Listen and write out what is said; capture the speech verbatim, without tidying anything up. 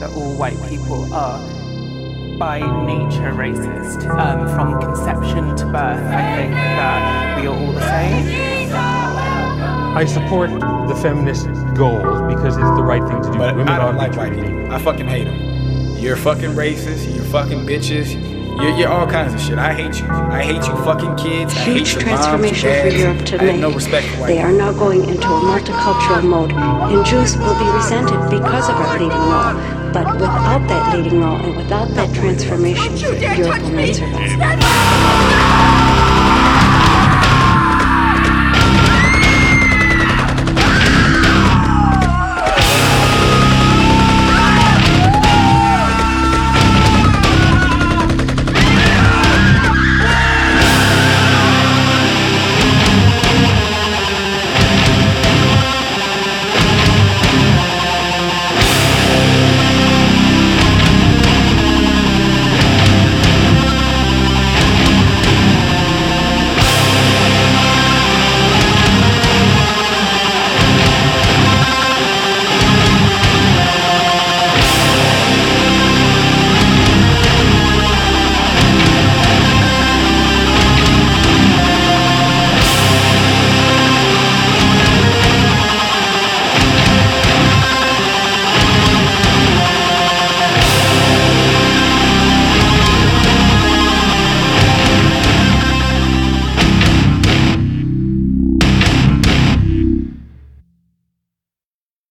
that all white people are by nature racist. Um, from conception to birth, I think that we are all the same. I support the feminist goal because it's the right thing to do. But Women I don't are like white people. I fucking hate them. You're fucking racist. You're fucking bitches. You're, you're all kinds of shit. I hate you. I hate you fucking kids. I hate Huge your transformation moms, your for Europe to I have make. no respect for white They people. are now going into a multicultural mode, and Jews will be resented because of our leading role. But without that leading role and without that transformation, Europe will not survive.